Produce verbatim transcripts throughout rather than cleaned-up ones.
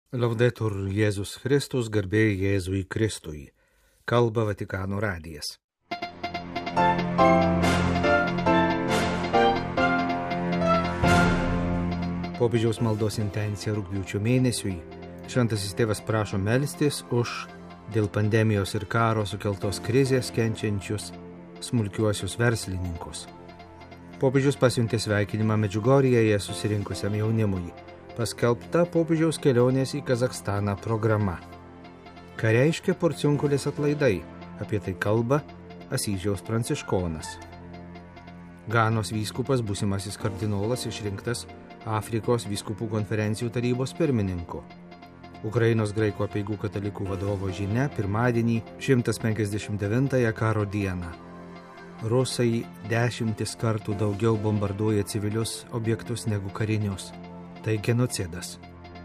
Laudetur Jėzus Kristus, garbė Jėzui Kristui. Kalba Vatikano radijas. Popiežiaus maldos intencija rugpjūčio mėnesiui. Šventasis tėvas prašo melstis už dėl pandemijos ir karo sukeltos krizės kenčiančius smulkiuosius verslininkus. Popiežius pasiuntė sveikinimą Medžiugorjėje susirinkusiam jaunimui. Paskelbta popiežiaus kelionės į Kazachstaną programa. Ką reiškia porciunkulės atlaidai? Apie tai kalba Asyžiaus pranciškonas. Ganos vyskupas, būsimasis kardinolas, išrinktas Afrikos vyskupų konferencijų tarybos pirmininku. Ukrainos graikų apeigų katalikų vadovo žinia pirmadienį šimtas penkiasdešimt devintąją karo dieną. Rusai dešimtis kartų daugiau bombarduoja civilius objektus negu karinius. Tai genocidas.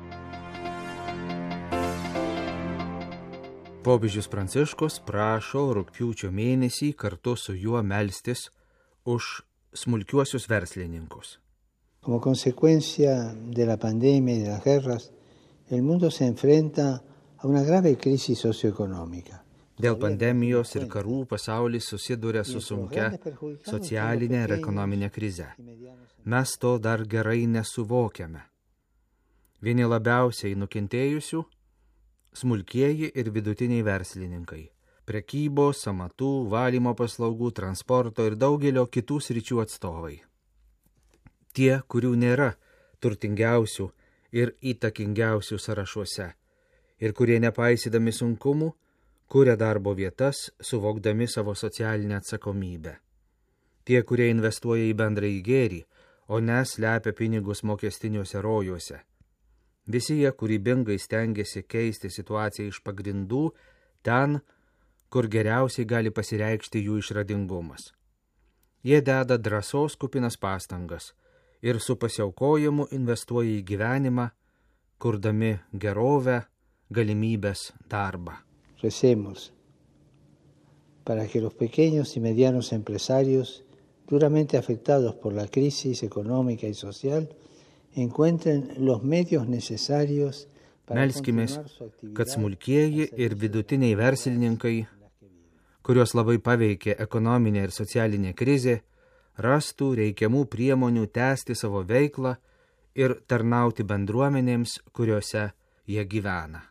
Popiežius Pranciškus prašo rugpjūčio mėnesį kartu su juo melstis už smulkiuosius verslininkus. Como consecuencia de la pandemia y de las guerras, el mundo se enfrenta a una grave crisis socioeconómica. Dėl pandemijos ir karų pasaulis susiduria su sunkia socialinė ir ekonominė krize. Mes to dar gerai nesuvokiame. Vieni labiausiai nukentėjusių – smulkieji ir vidutiniai verslininkai, prekybos, amatų, valymo paslaugų, transporto ir daugelio kitų sričių atstovai. Tie, kurių nėra turtingiausių ir įtakingiausių sąrašuose ir kurie nepaisydami sunkumų, kuria darbo vietas, suvokdami savo socialinę atsakomybę. Tie, kurie investuoja į bendrąjį gėrį, o ne slepia pinigus mokestiniuose rojuose. Visi jie kūrybingai stengiasi keisti situaciją iš pagrindų ten, kur geriausiai gali pasireikšti jų išradingumas. Jie deda drąsos kupinas pastangas ir su pasiaukojimu investuoja į gyvenimą, kurdami gerovę, galimybės, darbą. Recemos para que los pequeños y medianos empresarios, duramente afectados por la crisis económica y social, encuentren los medios necesarios para Melskimės, continuar su actividad. kad smulkieji ir vidutiniai verslininkai, kuriuos labai paveikė ekonominė ir socialinė krizė, rastų reikiamų priemonių tęsti savo veiklą ir tarnauti bendruomenėms, kuriuose jie gyvena.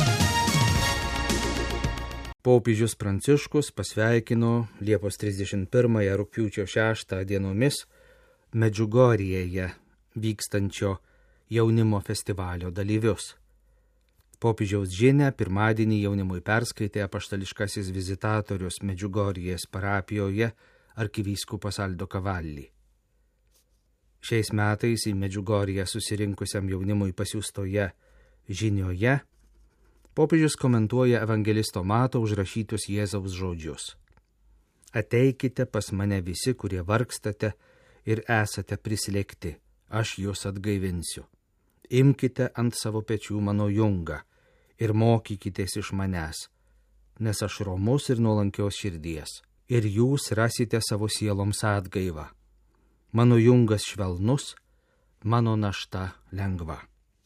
Popiežius Pranciškus pasveikino Liepos trisdešimt pirmąją rugpjūčio šeštą dienomis Medžiugorjėje vykstančio jaunimo festivalio dalyvius. Popiežiaus žinią pirmadienį jaunimui perskaitė apaštališkasis vizitatorius Medžiugorjės parapijoje arkivyskupas Aldo Cavalli. Šiais metais į Medžiugorję susirinkusiam jaunimui pasiųstoje žinioje popiežius komentuoja evangelisto Mato užrašytus Jėzaus žodžius. Ateikite pas mane visi, kurie vargstate ir esate prislėgti. Aš jūs atgaivinsiu. Imkite ant savo pečių mano jungą ir mokykitės iš manęs, nes aš romus ir nuolankios širdies, ir jūs rasite savo sieloms atgaivą. Mano jungas švelnus, mano našta lengva.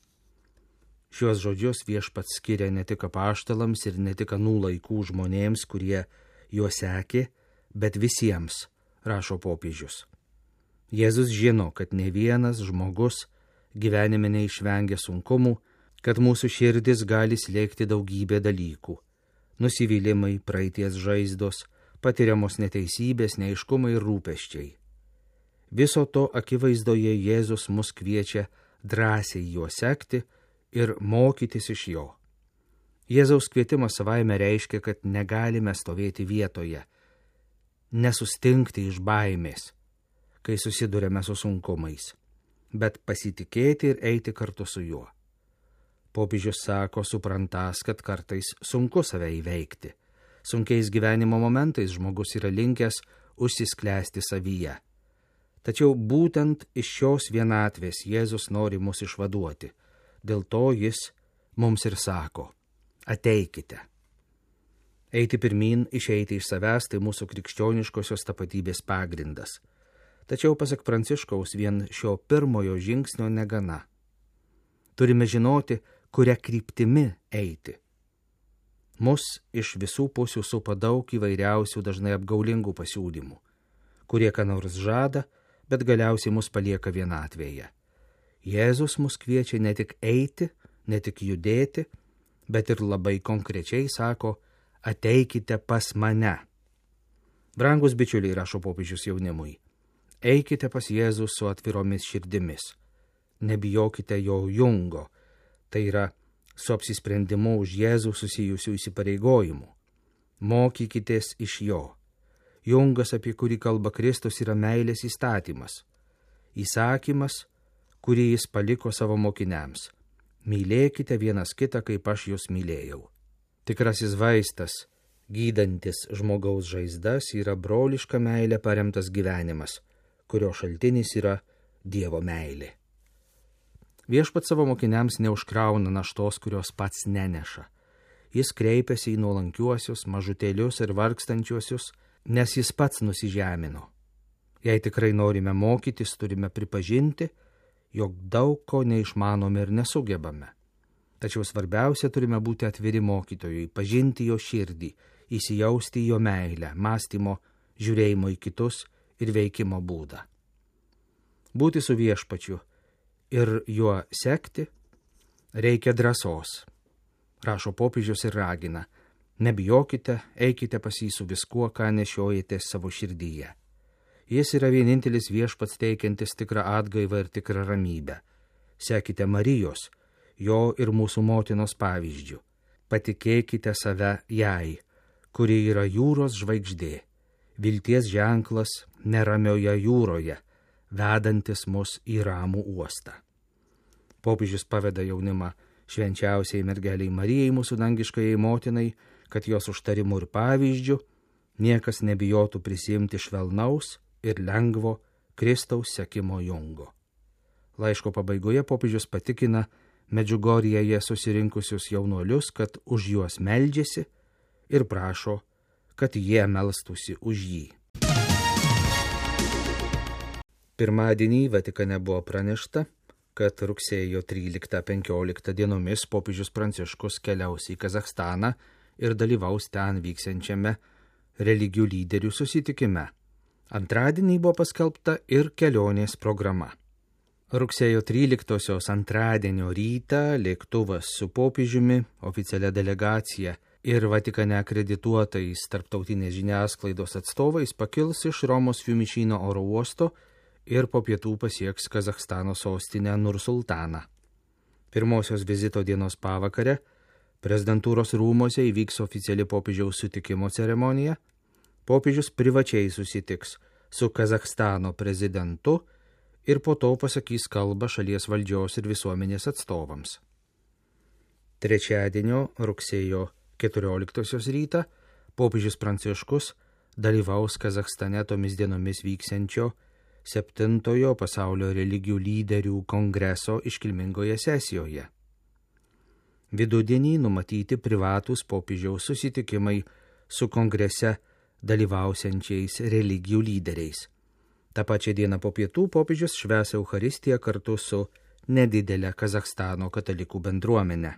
Šios žodžius viešpats skiria ne tik apaštalams ir ne tik anų laikų žmonėms, kurie juo sekė, bet visiems, rašo popiežius. Jėzus žino, kad ne vienas žmogus gyvenime neišvengia sunkumų, kad mūsų širdis gali slėgti daugybę dalykų. Nusivylimai, praeities žaizdos, patiriamos neteisybės, neaiškumai ir rūpesčiai. Viso to akivaizdoje Jėzus mus kviečia drąsiai juo sekti ir mokytis iš jo. Jėzaus kvietimas savaime reiškia, kad negalime stovėti vietoje, nesustingti iš baimės, kai susidurėme su sunkumais, bet pasitikėti ir eiti kartu su juo. Popiežius sako, suprantas, kad kartais sunku save įveikti. Sunkiais gyvenimo momentais žmogus yra linkęs užsisklęsti savyje. Tačiau būtent iš šios vienatvės Jėzus nori mus išvaduoti. Dėl to jis mums ir sako, ateikite. Eiti pirmin, išeiti iš savęs, tai mūsų krikščioniškosios tapatybės pagrindas. Tačiau, pasak Pranciškaus, vien šio pirmojo žingsnio negana. Turime žinoti, kuria kryptimi eiti. Mus iš visų pusių supa daug įvairiausių dažnai apgaulingų pasiūlymų, kurie ką nors žada, bet galiausiai mus palieka vienatvėje. Jėzus mus kviečia ne tik eiti, ne tik judėti, bet ir labai konkrečiai sako, ateikite pas mane. Brangus bičiuliai, rašo popiežius jaunimui, eikite pas Jėzus su atviromis širdimis. Nebijokite jo jungo, tai yra su apsisprendimu už Jėzų susijusių įsipareigojimų. Mokykitės iš jo. Jungas, apie kurį kalba Kristus, yra meilės įstatymas. Įsakymas, kurį jis paliko savo mokiniams. Mylėkite vienas kitą, kaip aš jūs mylėjau. Tikrasis vaistas, gydantis žmogaus žaizdas, yra broliška meilė paremtas gyvenimas, kurio šaltinis yra Dievo meilė. Viešpats savo mokiniams neužkrauna naštos, kurios pats neneša. Jis kreipiasi į nuolankiuosius, mažutėlius ir vargstančiuosius, nes jis pats nusižemino. Jei tikrai norime mokytis, turime pripažinti, jog daug ko neišmanome ir nesugebame. Tačiau svarbiausia, turime būti atviri mokytojui, pažinti jo širdį, įsijausti į jo meilę, mąstymo, žiūrėjimo į kitus ir veikimo būdą. Būti su viešpačiu ir juo sekti reikia drąsos. Rašo popiežius ir ragina, nebijokite, eikite pas jį su viskuo, ką nešiojate savo širdyje. Jis yra vienintelis viešpats teikiantis tikrą atgaivą ir tikrą ramybę. Sekite Marijos, jo ir mūsų motinos pavyzdžių. Patikėkite save jai, kuri yra jūros žvaigždė, vilties ženklas neramioje jūroje, vedantis mus į ramų uostą. Popiežius paveda jaunimą švenčiausiai mergeliai Marijai, mūsų dangiškajai motinai, kad jos užtarimų ir pavyzdžių niekas nebijotų prisiimti švelnaus ir lengvo Kristaus sekimo jungo. Laiško pabaigoje popiežius patikina Medžiugorjėje susirinkusius jaunuolius, kad už juos meldžiasi ir prašo, kad jie melstųsi už jį. Pirmadienį Vatikane buvo pranešta, kad rugsėjo tryliktą penkioliktą dienomis popiežius Pranciškus keliaus į Kazachstaną ir dalyvaus ten vyksiančiame religijų lyderių susitikime. Antradienį buvo paskelbta ir kelionės programa. Rugsėjo tryliktosios antradienio rytą lėktuvas su popiežiumi, oficialia delegacija ir Vatikane akredituotais tarptautinės žiniasklaidos atstovais pakils iš Romos Fiumicino oro uosto ir po pietų pasieks Kazachstano sostinę Nursultaną. Pirmosios vizito dienos pavakare prezidentūros rūmose įvyks oficiali popiežiaus sutikimo ceremonija. Popiežius privačiai susitiks su Kazachstano prezidentu ir po to pasakys kalbą šalies valdžios ir visuomenės atstovams. Trečiadienio rugsėjo keturioliktosios rytą popiežius Pranciškus dalyvaus Kazachstane tomis dienomis vyksiančio septintojo pasaulio religijų lyderių kongreso iškilmingoje sesijoje. Vidudienį numatyti privatūs popiežiaus susitikimai su kongrese dalyvausiančiais religijų lyderiais. Ta pačia diena po pietų popiežius švęs Eucharistiją kartu su nedidelė Kazachstano katalikų bendruomenė.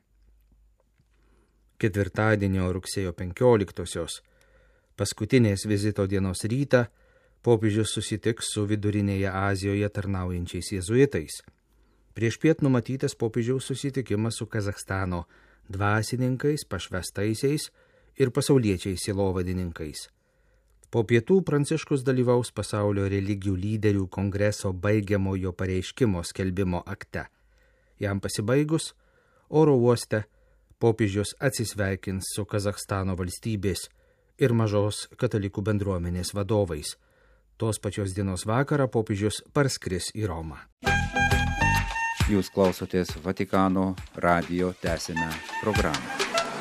Ketvirtadienio rugsėjo penkioliktosios paskutinės vizito dienos rytą popiežius susitiks su Vidurinėje Azijoje tarnaujančiais jėzuitais. Priešpiet numatytas popiežiaus susitikimas su Kazachstano dvasininkais, pašvestaisiais ir pasauliečiais sielovadininkais. Po pietų Pranciškus dalyvaus pasaulio religijų lyderių kongreso baigiamojo pareiškimo skelbimo akte. Jam pasibaigus, oro uoste popiežius atsisveikins su Kazachstano valstybės ir mažos katalikų bendruomenės vadovais. Tos pačios dienos vakarą popiežius parskris į Romą. Jūs klausotės Vatikano radijo tęsinę programą.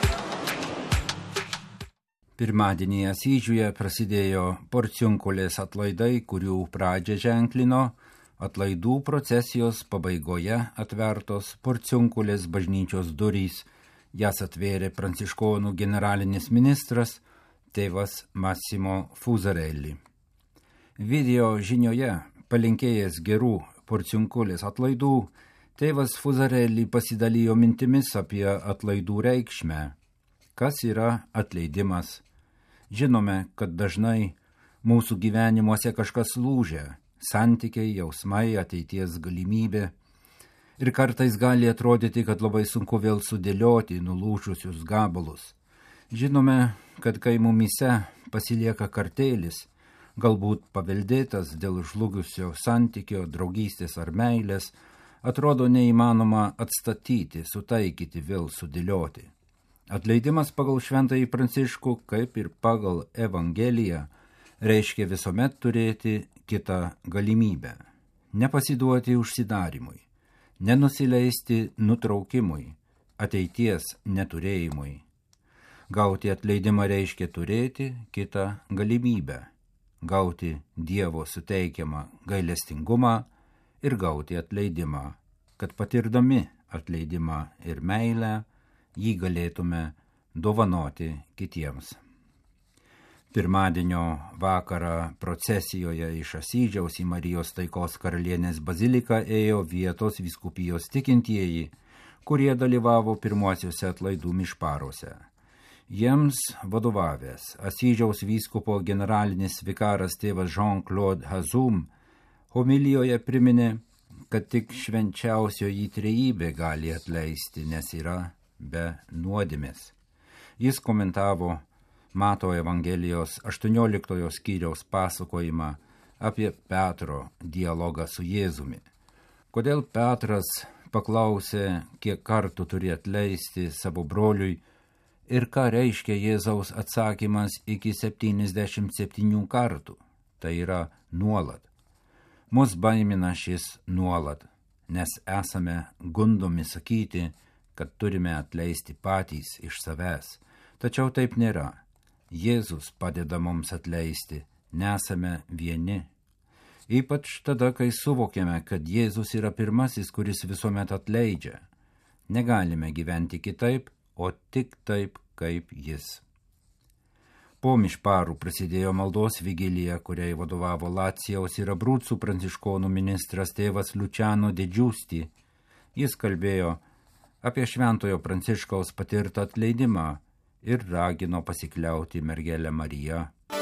Pirmadienį Asyžiuje prasidėjo Porciunkulės atlaidai, kurių pradžią ženklino atlaidų procesijos pabaigoje atvertos Porciunkulės bažnyčios durys. Jas atvėrė pranciškonų generalinis ministras tėvas Massimo Fusarelli. Video žinioje palinkėjęs gerų Porciunkulės atlaidų, Tėvas Fuzarelli pasidalijo mintimis apie atlaidų reikšmę. Kas yra atleidimas? Žinome, kad dažnai mūsų gyvenimuose kažkas lūžia – santykiai, jausmai, ateities galimybė. Ir kartais gali atrodyti, kad labai sunku vėl sudėlioti nulūžusius gabalus. Žinome, kad kai mumyse pasilieka kartėlis, galbūt paveldėtas dėl žlugusio santykio, draugystės ar meilės, atrodo neįmanoma atstatyti, sutaikyti, vėl sudėlioti. Atleidimas pagal Šventąjį Pranciškų, kaip ir pagal Evangeliją, reiškia visuomet turėti kitą galimybę. Nepasiduoti užsidarimui, nenusileisti nutraukimui, ateities neturėjimui. Gauti atleidimą reiškia turėti kitą galimybę, gauti Dievo suteikiamą gailestingumą ir gauti atleidimą, kad patirdami atleidimą ir meilę, jį galėtume dovanoti kitiems. Pirmadienio vakarą procesijoje iš Asyžiaus į Marijos taikos karalienės baziliką ėjo vietos vyskupijos tikintieji, kurie dalyvavo pirmuosiuose atlaidų mišparuose. Jiems vadovavęs Asyžiaus vyskupo generalinis vikaras tėvas Jean-Claude Hazum homilijoje priminė, kad tik švenčiausioji trejybė gali atleisti, nes yra be nuodėmės. Jis komentavo Mato Evangelijos aštuonioliktojo skyriaus pasakojimą apie Petro dialogą su Jėzumi. Kodėl Petras paklausė, kiek kartų turi atleisti savo broliui ir ką reiškia Jėzaus atsakymas iki septyniasdešimt septynių kartų, tai yra nuolat. Mus baimina šis nuolat, nes esame gundomi sakyti, kad turime atleisti patys iš savęs, tačiau taip nėra. Jėzus padeda mums atleisti, nesame vieni. Ypač tada, kai suvokiame, kad Jėzus yra pirmasis, kuris visuomet atleidžia. Negalime gyventi kitaip, o tik taip, kaip Jis. Po mišparų prasidėjo maldos vigilija, kuriai vadovavo Lacijaus ir Abruzų pranciškonų ministras tėvas Luciano de Giusti. Jis kalbėjo apie Šventojo Pranciškaus patirtą atleidimą ir ragino pasikliauti mergelę Mariją.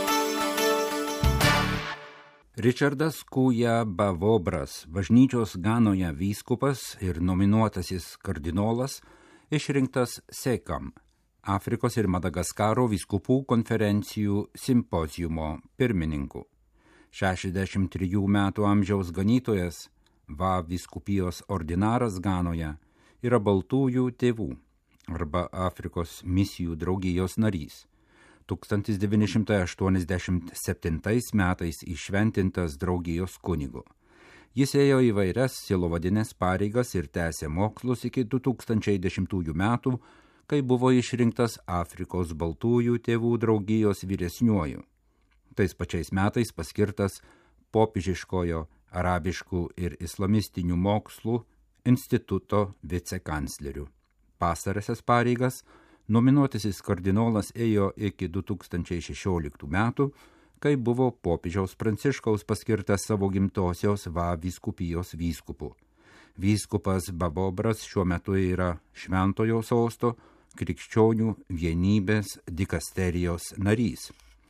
Richardas Kuja Bavobras, bažnyčios Ganoje vyskupas ir nominuotasis kardinolas, išrinktas SECAM, Afrikos ir Madagaskaro vyskupų konferencijų simpoziumo pirmininku. šešiasdešimt trijų metų amžiaus ganytojas, Va vyskupijos ordinaras Ganoje, yra baltųjų tėvų arba Afrikos misijų draugijos narys. tūkstantis devyni šimtai aštuoniasdešimt septintais metais įšventintas draugijos kunigu. Jis ėjo įvairias sielovadines pareigas ir tęsė mokslus iki du tūkstančiai dešimtųjų metų, kai buvo išrinktas Afrikos baltųjų tėvų draugijos vyresniuoju. Tais pačiais metais paskirtas popiežiškojo arabiškų ir islamistinių mokslų instituto vicekancleriu. Pastarąsias pareigas nominuotasis kardinolas ėjo iki du tūkstančiai šešioliktų metų, kai buvo popiežiaus Pranciškaus paskirtas savo gimtosios Va vyskupijos vyskupu. Vyskupas Bavobras šiuo metu yra Šventojo sosto krikščionių vienybės dikasterijos narys.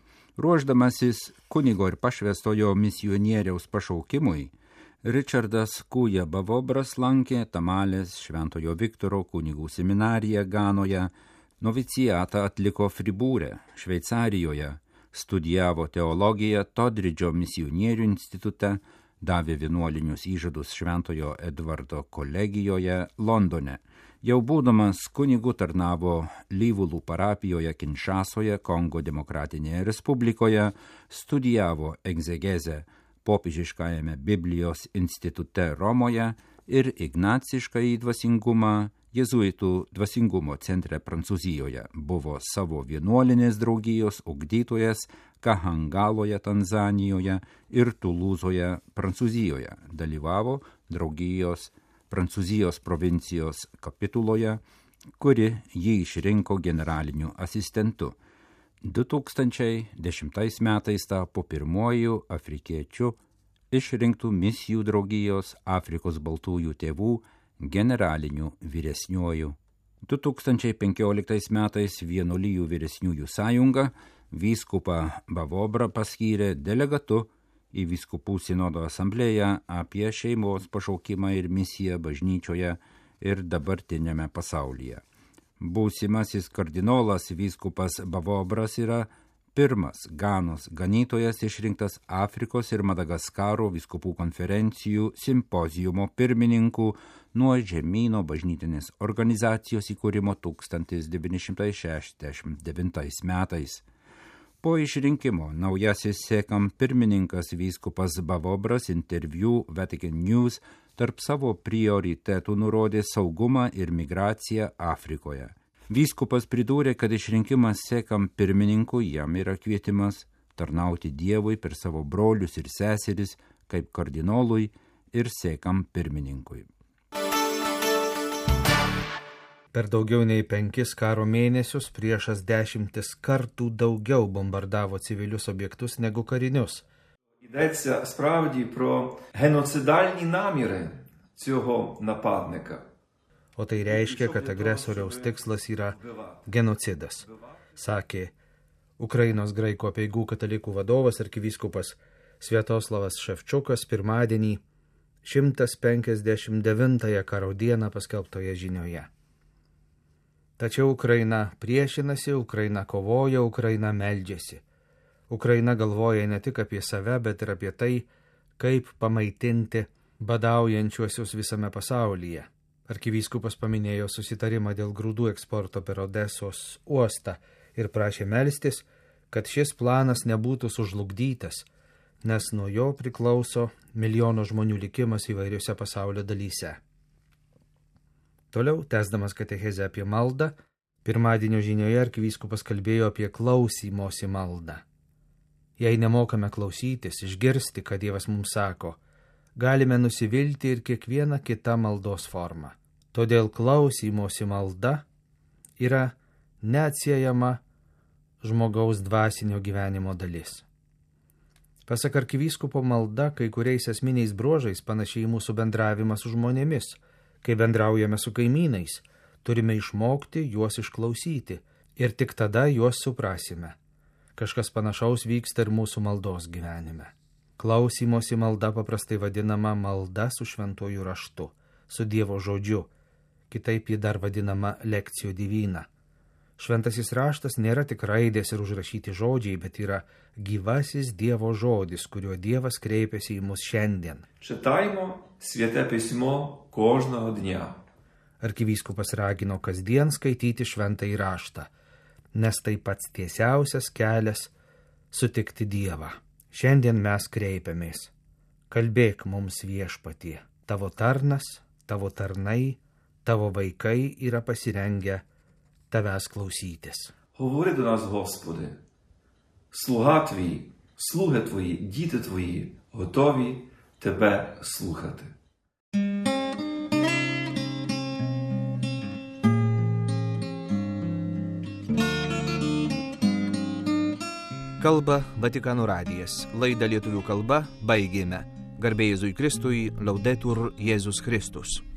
Ruošdamasis kunigo ir pašvęstojo misionieriaus pašaukimui, Richardas Kuja Bavobras lankė Tamalės Šventojo Viktoro kunigų seminariją Ganoje, novicijatą atliko Fribūre, Šveicarijoje, studijavo teologiją Todridžo misionierių institute, davė vienuolinius įžadus Šventojo Edvardo kolegijoje Londone. Jau būdamas kunigu tarnavo Lyvulų parapijoje Kinšasoje, Kongo demokratinėje respublikoje, studijavo egzegezę popiežiškajame Biblijos institute Romoje ir ignaciškąjį dvasingumą Jėzuitų dvasingumo centre Prancūzijoje. Buvo savo vienuolinės draugijos ugdytojas Kahangaloje, Tanzanijoje ir Tulūzoje, Prancūzijoje. Dalyvavo draugijos Prancūzijos provincijos kapituloje, kuri jį išrinko generaliniu asistentu. du tūkstančiai dešimtais metais tapo pirmuoju afrikiečiu išrinktų misijų draugijos Afrikos baltųjų tėvų generaliniu vyresniuoju. du tūkstančiai penkioliktais metais Vienuolijų vyresniųjų sąjunga vyskupą Bavobrą paskyrė delegatu į vyskupų sinodo asamblėją apie šeimos pašaukimą ir misiją bažnyčioje ir dabartinėme pasaulyje. Būsimasis kardinolas vyskupas Bavobras yra pirmas Ganos ganytojas išrinktas Afrikos ir Madagaskaro vyskupų konferencijų simpozijumo pirmininkų nuo žemyno bažnytinės organizacijos įkūrimo tūkstantis devyni šimtai šešiasdešimt devintais metais. Po išrinkimo naujasis sekam pirmininkas vyskupas Bavobras interviu Vatican News tarp savo prioritetų nurodė saugumą ir migraciją Afrikoje. Vyskupas pridūrė, kad išrinkimas sekam pirmininku jam yra kvietimas tarnauti Dievui per savo brolius ir seseris kaip kardinolui ir sekam pirmininkui. Per daugiau nei penkis karo mėnesius priešas dešimtis kartų daugiau bombardavo civilius objektus negu karinius. Йдеться справді про геноцидальні наміри цього нападника. O tai reiškia, kad agresoriaus tikslas yra genocidas, sakė Ukrainos graikų apeigų katalikų vadovas arkivyskupas Sviatoslavas Ševčiukas pirmadienį šimtas penkiasdešimt devintąją karo dieną paskelbtoje žinioje. Tačiau Ukraina priešinasi, Ukraina kovoja, Ukraina meldžiasi. Ukraina galvoja ne tik apie save, bet ir apie tai, kaip pamaitinti badaujančiuosius visame pasaulyje. Arkivyskupas paminėjo susitarimą dėl grūdų eksporto per Odesos uostą ir prašė melstis, kad šis planas nebūtų sužlugdytas, nes nuo jo priklauso milijono žmonių likimas įvairiose pasaulio dalyse. Toliau, tęsdamas katechezę apie maldą, pirmadienio žinioje arkivyskupas kalbėjo apie klausymosi maldą. Jei nemokame klausytis, išgirsti, ką Dievas mums sako, galime nusivilti ir kiekvieną kitą maldos formą. Todėl klausymosi malda yra neatsiejama žmogaus dvasinio gyvenimo dalis. Pasak arkivyskupo, malda kai kuriais esminiais bruožais panašiai į mūsų bendravimą su žmonėmis. Kai bendraujame su kaimynais, turime išmokti juos išklausyti ir tik tada juos suprasime. Kažkas panašaus vyksta ir mūsų maldos gyvenime. Klausymosi malda paprastai vadinama malda su šventuoju raštu, su Dievo žodžiu, kitaip ji dar vadinama lekcijų divina. Šventasis raštas nėra tik raidės ir užrašyti žodžiai, bet yra gyvasis Dievo žodis, kuriuo Dievas kreipiasi į mus šiandien. Читаймо святе письмо кожного дня. Arkivyskupas ragino kasdien skaityti šventąjį raštą, nes tai pats tiesiausias kelias sutikti Dievą. Šiandien mes kreipiamės. Kalbėk mums Viešpatie, tavo tarnas, tavo tarnai, tavo vaikai yra pasirengę tavęs klausytis. Говори до нас, Господи. Слуга Твій, слуги Твої, діти Твої готові Тебе слухати. Kalba Vatikano radijas. Laidą lietuvių kalba baigėme. Garbė Jėzui Kristui, Laudetur Jėzus Kristus.